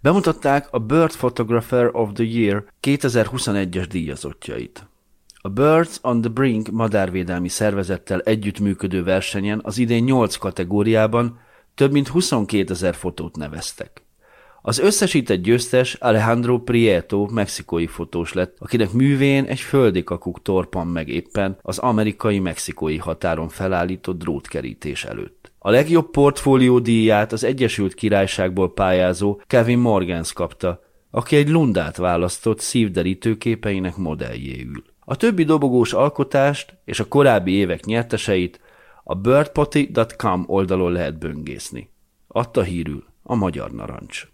Bemutatták a Bird Photographer of the Year 2021-es díjazottjait. A Birds on the Brink madárvédelmi szervezettel együttműködő versenyen az idén 8 kategóriában több mint 22 000 fotót neveztek. Az összesített győztes Alejandro Prieto mexikói fotós lett, akinek művén egy földi kakuk torpan meg éppen az amerikai-mexikói határon felállított drótkerítés előtt. A legjobb portfólió díját az Egyesült Királyságból pályázó Kevin Morgans kapta, aki egy lundát választott szívderítő képeinek modelljéül. A többi dobogós alkotást és a korábbi évek nyerteseit a birdpotty.com oldalon lehet böngészni. Adta hírül a Magyar Narancs.